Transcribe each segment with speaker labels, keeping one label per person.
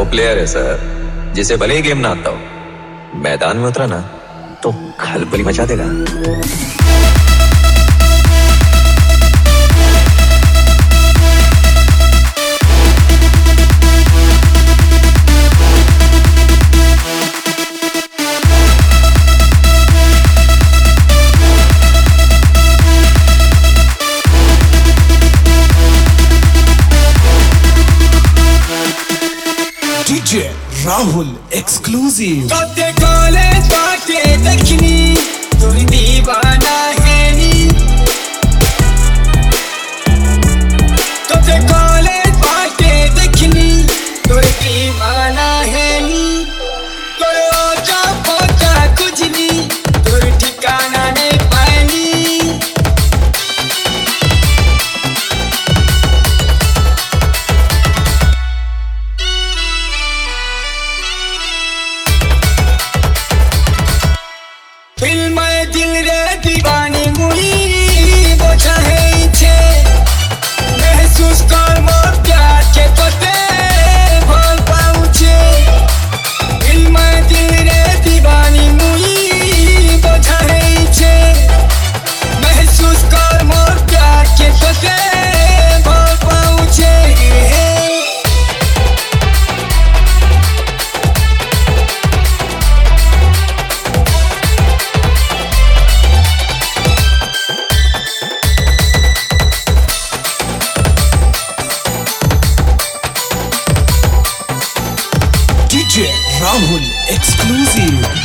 Speaker 1: Player है सर, जिसे भले ही गेम ना आता हो, मैदान में उतरा ना तो खलबली मचा देगा।
Speaker 2: DJ Rahul exclusive।
Speaker 3: कॉलेज बाटे देखनी तू दीवाना है नी, कॉलेज बाटे देखनी तू दीवाना है नी, ओजा पोचा कुछ नहीं तू ठिकाना नहीं पानी। दिल में दिल रे दीवानी मुई बोझा है इच्छे, महसूस कर मोर प्यार के तोते भोल पाऊचे। दिल में दिल रे दीवानी मुई बोझा है इच्छे, महसूस कर मोर प्यार के तोते भोल पाऊचे।
Speaker 2: DJ Rahul exclusive।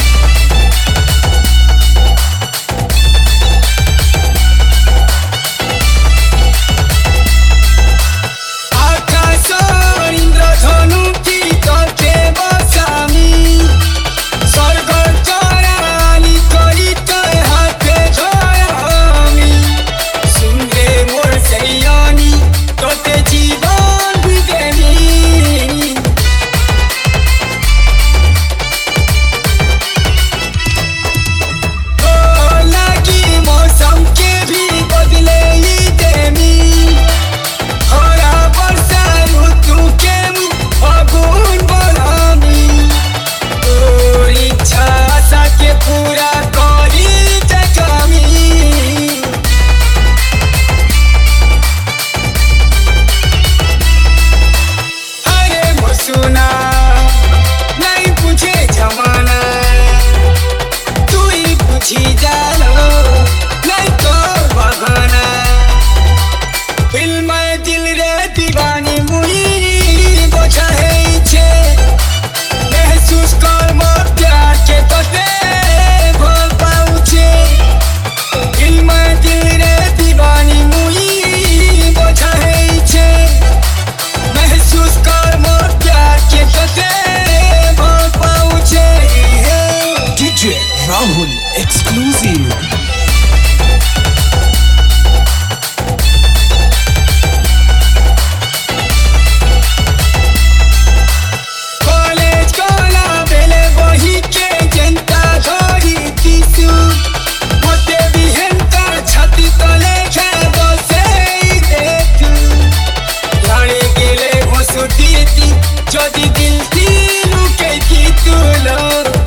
Speaker 2: Rahul exclusive।
Speaker 3: যদি দিল দিলু কে কি তুলো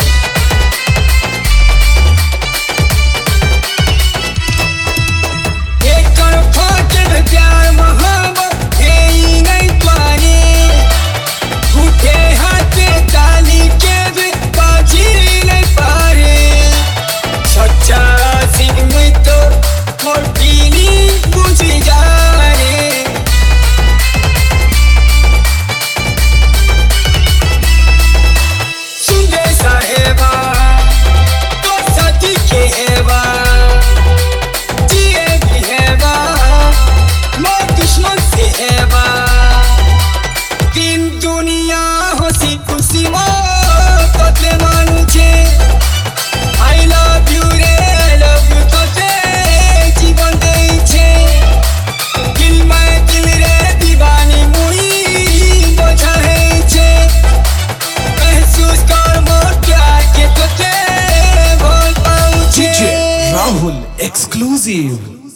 Speaker 3: प्यार मोहब्बत है ही नहीं पानी, उठे हाथ ताली के भी बाजी नहीं पारे। सच्चा सिंह में तो मोर पीली बुझ जा रे। सुंदे साहेबा तो साथी के हेवा जिए भी हेवा दुश्मन से हेवा। तीन दुनिया हसी खुशी मोते मानुचे। I love you रे I love you तोते जीवन देइछे। दिल में दिल रे दीवानी मुई बोझा हैछे, महसूस कर मोर प्यार के तोते भोल पाऊचे।
Speaker 2: DJ Rahul exclusive।